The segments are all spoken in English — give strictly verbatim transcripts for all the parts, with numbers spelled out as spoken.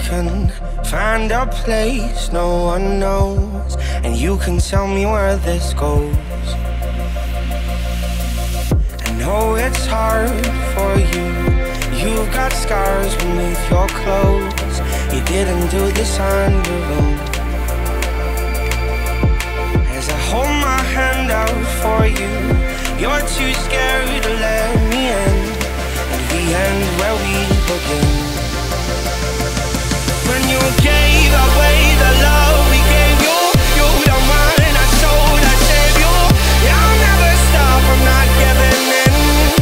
can find a place no one knows, and you can tell me where this goes. I know it's hard for you. You've got scars beneath your clothes. You didn't do this on your own. As I hold my hand out for you, you're too scared to let me in, and we end where we begin. When you gave away the love we gave you, you don't mind, I sold, I saved you. I'll never stop, I'm not giving in.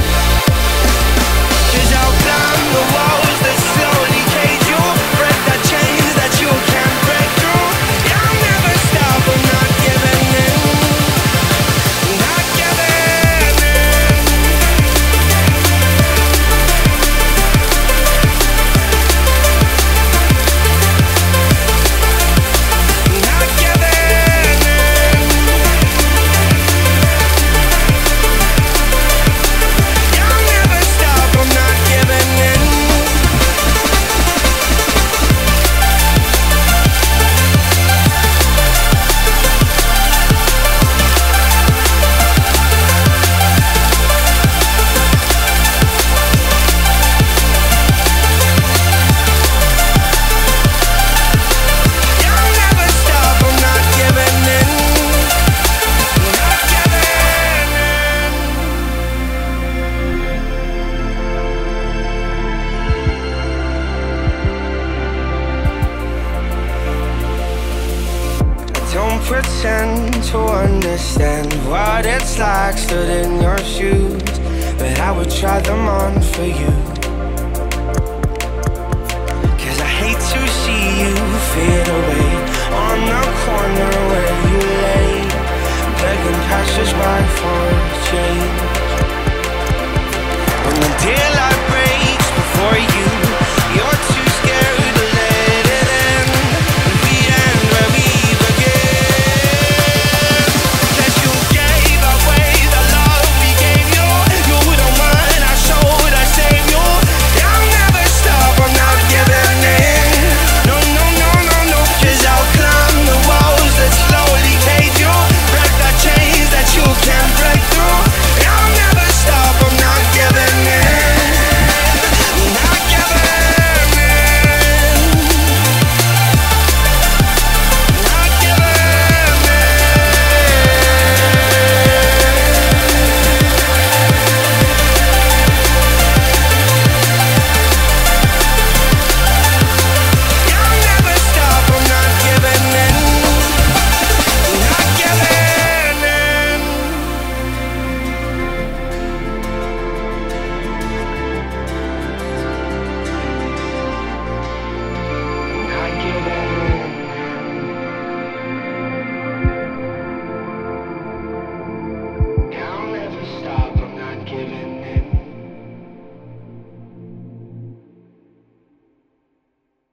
Cause I'll climb the walls that slowly cage you, break the chains that you can't break through. I'll never stop, I'm not giving in. Not giving in. Not giving in. I'll never stop, I'm not giving in. I'll never stop, I'm not giving in. Not giving in. I don't pretend to understand what it's like stood in your shoes, but I would try them on for you. Cause I hate to see you fade away on the corner where you lay, begging passers-by for change.